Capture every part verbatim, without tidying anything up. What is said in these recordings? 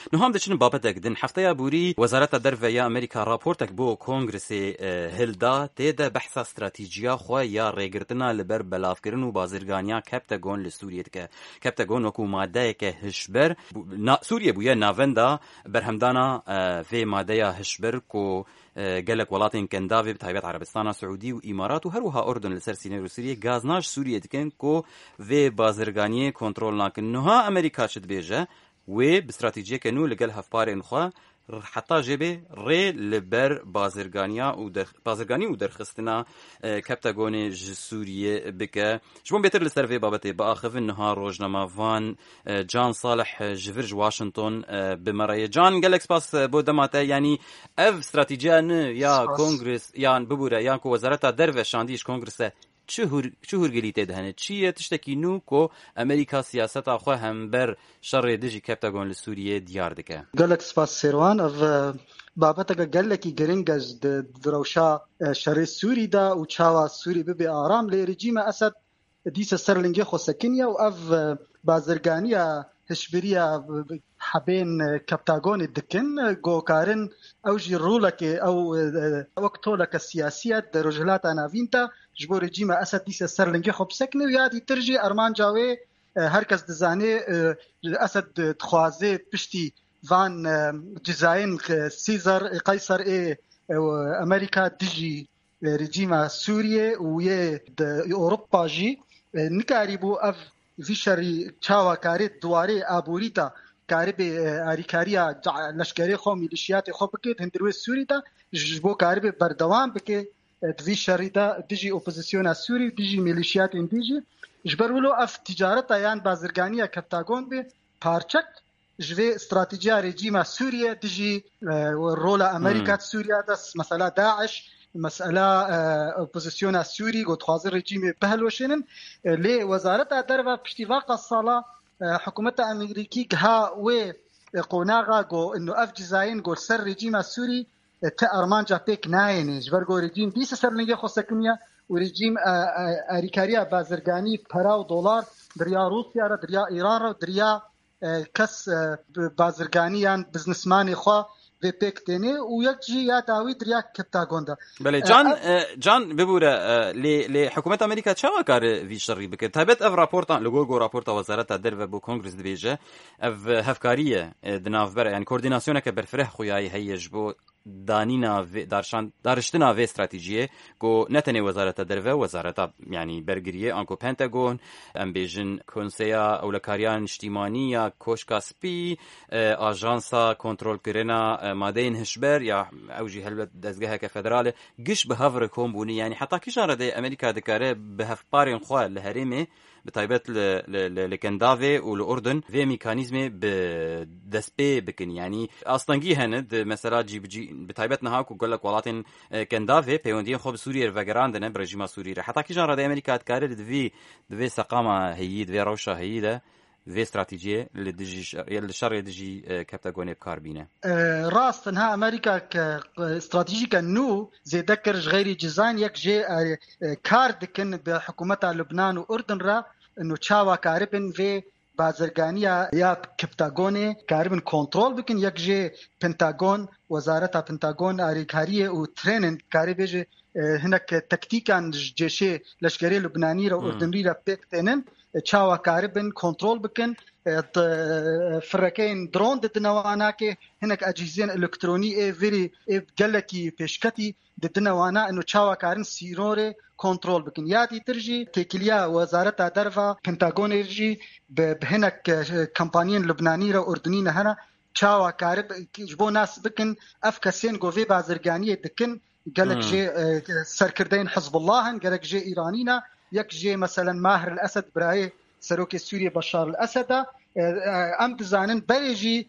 نهم دچن بابتك دن هفته بوري وزارت درفيا امريكا راپورتك بو کنگرس هلدا تيدا بحث استراتيجيا خو يا ريگرتنا لبر بلافكرن و بازرگانيا كابتاگون لسوريا دك كابتاگون وكو ماده که هشبر سوريا بويا نافندا برهمدانا في ماده هشبر کو قالك ولاتين كندافي بتايبات عربستان سعودي وإمارات وهروها أردن لسر سينيرو سوريا غازناش سوريا دكن كو في بازرگانية كنترول ناكن نها أمريكا شد بيجا و باستراتيجية كنو لقال هفبارين خوا حتى جبه ري لبر بازرگانيا و در بازرگاني و درخستنا كابتاگون سوريا بك شبون بيتر لسر بابتي باخف انها روجنما فان جان صالح جفرج واشنطن بمرايا جان قالك سباس بودماتا يعني اف استراتيجية يا كونغرس يعني ببورا يا كو وزارة درفة شانديش كونغرس چهور چهور گلیته دهنه چیه تشتکی نو کو امریکا سیاست آخو هم بر شر دجی کپتاگون لسوریه دیار دکه گلک سپاس سیروان اف بابتك گلکی گرینگز دروشا شر سوری دا و چاوا سوری به آرام لی رژیم اسد دیس سرلنگی خو سکنیا و اف بازرگانیا هشبريا حبين كابتاغون الدكن جو كارن او جي رولك او وقتولك السياسية رجلات انافينتا جبو رجيم اسد ديس سرلنجي خب سكني ويادي ترجي ارمان جاوي هركز دزاني اسد تخوازي بشتي فان جزاين سيزر قيصر اي امريكا ديجي رجيم سوريا ويا اوروبا جي نكاريبو اف فيشري تشاوا كاريت دواري ابوريتا كاربي اريكاريا لشكري خو ميليشيات خو بكيت هندروي سوريتا جبو كاربي بردوام بكي فيشري دا ديجي اوبوزيسيون سوري ديجي ميليشيات انديجي جبرولو اف تجارتا يان بازرگانيا كابتاگون بي پارچك جوي استراتيجيا ريجيما سوريا ديجي رولا امريكا سوريا داس مثلا داعش مسألة اوبوزيسيون سوري قد خاضر رجيم بهلوشين لي وزارة درفة باشتفاق الصلاة حكومة أمريكي كها و قوناغا قو إنه أف جزاين قو سر رجيم سوري تأرمان جابيك ناين جبر قو رجيم ديس سر لنجي خسكنيا ورجيم أريكاريا بازرگاني براو دولار دريا روسيا دريا إيران دريا كس بازرگانيان بزنسماني خوا في بيكتيني ويجي يا داويد رياك كبتاغوندا بله جان أه جان ببورة أه لحكومة أمريكا تشاوا كار في شري بك تابت اف رابورتا لغوغو رابورتا وزارة الدرفة بو كونغرس دبيجة اف هفكارية دناف بر يعني كورديناسيونا كبرفره خوياي هيج بو دانينا دارشان دارشتنا في استراتيجية كو نتني وزارة الدرفة وزارة يعني برغرية انكو بنتاغون ام بيجن كونسيا او لكاريان اجتماعية كوشكاسبي اجانسا كنترول كرنا مادين هشبر يا اوجي هلبت دزگاه كفدرالي قش بهافر كومبوني يعني حتى كيشان ردي امريكا دكاره بهفبارين خوا لهريمي بتايبت لكندافي والأردن في ميكانيزمي بدسبي بكن يعني أصلاً جي هند مثلا جي بجي بتايبت نهاك وقول لك ولاتن كندافي بيوندين خوب سوريا الفجران دنا برجيم سوريا حتى كي جرى أمريكا تكرر دفي دفي سقامة هي دفي روشة هي ده في استراتيجية اللي دجي اللي شر دجي كابتاغوني بكاربينة راست انها امريكا استراتيجي كنو زي ذكر غير جزاين يك جي كارد كن بحكومتها لبنان واردن را انه تشاوا كاربن في بازرگانيا يا كابتاغوني كاربن كنترول بكن يك جي بنتاغون وزارة بنتاغون اريكاريه وترينن كاربيجي هناك تكتيكان جيشي لشكري لبناني را اردنري را بيكتنن تشاوا كاربن كنترول بكن فركين درون ددنواناكي هناك اجهزه الكترونيه فيري قالكي بيشكتي ددنوانا انه تشاوا كارن سيروري كنترول بكن ياتي ترجي تيكليا وزاره درفا بنتاغون يرجي بهناك كامبانيين لبنانيه واردنيه هنا تشاوا كارب جبو ناس بكن افكسين غوفي بازرگانيه دكن قالك جي سركردين حزب الله قالك جي ايرانينا يك جي مثلا ماهر الاسد براي سروكي سوريا بشار الاسد ام بزانن بريجي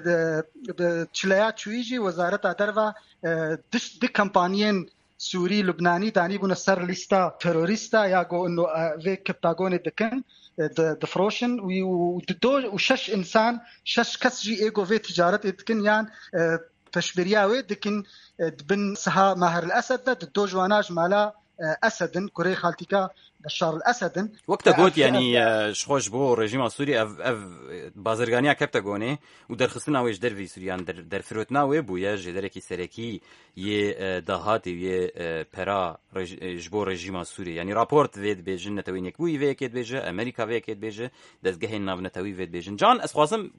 تشليات شويجي وزاره درفا دش دي كامبانيين سوري لبناني تاني بون سر ليستا تيروريستا ياغو انه في كابتاغون دكن دفروشن ودو وشش انسان شش كس جي ايغو في تجاره دكن يان تشبرياوي دكن بن سها ماهر الاسد دو جواناج مالا اسد كوري خالتيكا بشار الاسد وقت قلت يعني شخوش بو رژیم سوری اف اف بازرگانیا کپتاگونه و درخستنا ویش در وی سوریان در در فروتنا و بویا جدرکی سرکی یه دهاتی یه پرا جبو رژیم سوری یعنی راپورت وید بیجن نتوی نکوی وی کید بیجه امریکا وی کید بیجه دزگه ناو نتوی وید بیجن جان اسخواسم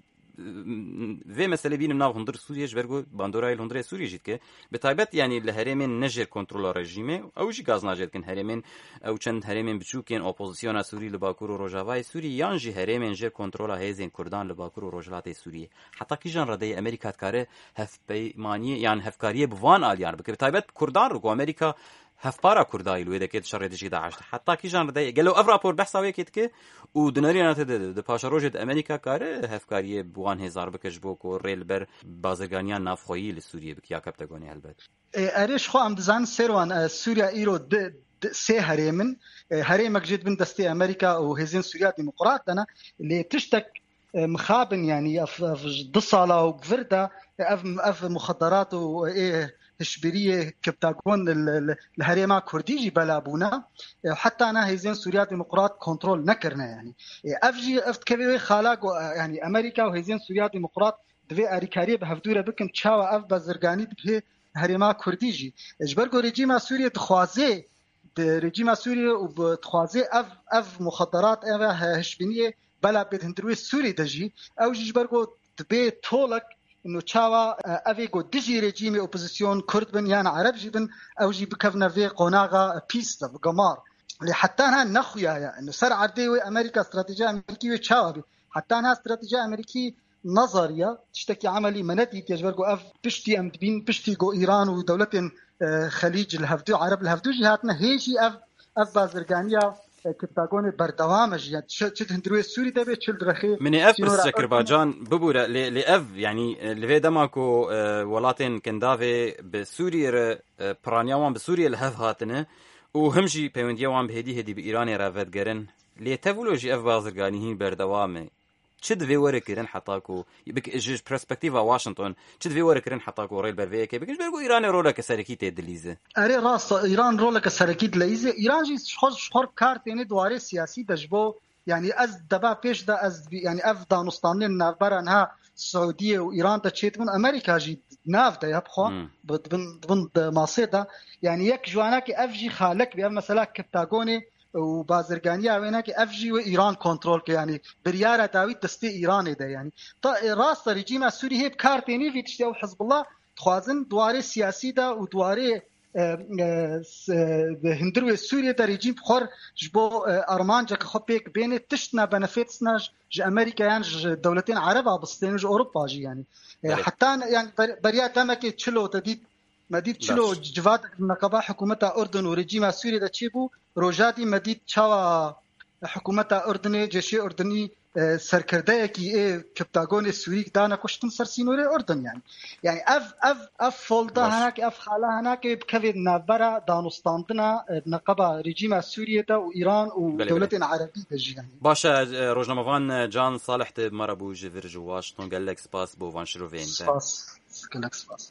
و مسئله بینم ناو هندر سوریه جبرگو باندورای هندر سوریه جد که به تایبت یعنی لهرمین نجر کنترل رژیمه او جی گاز ناجد کن هرمین او چند هرمین بچوکن اپوزیسیون سوری لباکور و روجاوای سوری یان جی هرمین جر کنترل هیزن کردان لباکور و روجلات سوریه حتی کی جان رده امریکا کاره هف پیمانی یعنی هفکاری بوان آلیان بکه به تایبت کردان رو امریکا هفبارا كرداي لو دكيت شر دجي داعش حتى كي جان داي قالوا افرابور بحثاوي كيتك ودنارينا تد د باشروجد امريكا كار هفكاريه بوان هزار بكجبوك وريل بر بازرگانيان نافخوي لسوريا بك يا كابتاغوني البت اريش خو ام دزان سيروان سوريا ايرو د سي هريمن هريمك جد من دستي امريكا وهزين سوريا ديمقراط انا اللي تشتك مخابن يعني اف دصاله وفردا اف اف مخدرات وايه تشبيريه كبتاغون الهريمه كرديجي بلابونا حتى انا هيزين سوريا ديمقراط كنترول نكرنا يعني افجي افت كبير خلاق يعني امريكا وهيزين سوريا ديمقراط دفي اريكاري بهفدوره بكن تشاوا اف بازرگاني به هريمه كرديجي اجبرغو ريجيم سوريا تخوازي ريجيم سوريا وبتخوازي اف اف مخدرات اف هشبينيه بلا بيدندروي سوري دجي او جبرغو دبي تولك انه تشاوا افيغو ديجي ريجيم اوبوزيسيون كرد بن يعني عرب جبن او جي بكفنا في قناغا بيستا بقمار اللي حتى انا نخويا يعني انه سرعه دي امريكا استراتيجيه امريكيه تشاوا حتى انا استراتيجيه امريكيه نظريه تشتكي عملي مندي تجبرغو اف بشتي ام بين بشتي جو ايران ودولتين خليج الهفدو عرب الهفدو جهاتنا هيجي اف اف بازرگانيا كبتاغون بردوامج يعني شد هندروي السوري تبع تشل رخي من اف السكرباجان ببورا لاف يعني لفي دماكو ولاتين كندافي بسوريا برانياوان بسوريا الهف هاتنه وهمجي بيونديوان بهدي هدي بايران رافت جرن لي تفولوجي اف بازرگاني بردوامه چد وی ور کردن حتی کو بک اجش پرسپکتیوا واشنطن چد وی ور کردن حتی کو ریل بر وی کی بکش برگو ایران رولا کسرکی تدلیزه اری راست ایران رولا کسرکی دلیزه ایران جی خود خور کارت یعنی دواره سیاسی دجبو یعنی از دبا پیش دا از یعنی اف دانستان نافبرنها السعوديه وايران تشيت من امريكا جي ناف دا يبخو بن بن ماسيدا يعني يك جوانك افجي خالك بیا مثلا كبتاغوني وبازرگانيا وينك افجي وايران كنترول يعني برياره داوي دستي ايران ده يعني راس ريجيم السوري هي بكارتيني في تشتي حزب الله تخوازن دواره سياسي ده ودواره هندروي سوريا ده ريجيم خور جبو ارمانجا خبيك بين تشتنا بنفيتسنا ج امريكا يعني دولتين عربه بسطين ج اوروبا جي يعني حتى يعني بريا تمك تشلو تديد مدید چلو جواد نقابه حکومت اردن و رژیم سوری د چیبو روجادی مدید چاوا حکومت اردن جشی اردنی سرکرده کی کپتاگون سوری دانا کشتن سرسینور اردن يعني يعني اف اف اف فولدا هناك اف خاله هناك بكفي نابرا دانستاندنا نقابه رژیم سوریه دا و ایران و دولتين عربيه يعني باشا روزنامه‌وان جان صالح مربو جفر جو واشنطن قال لك سباس بو فان شروفين سباس قال لك سباس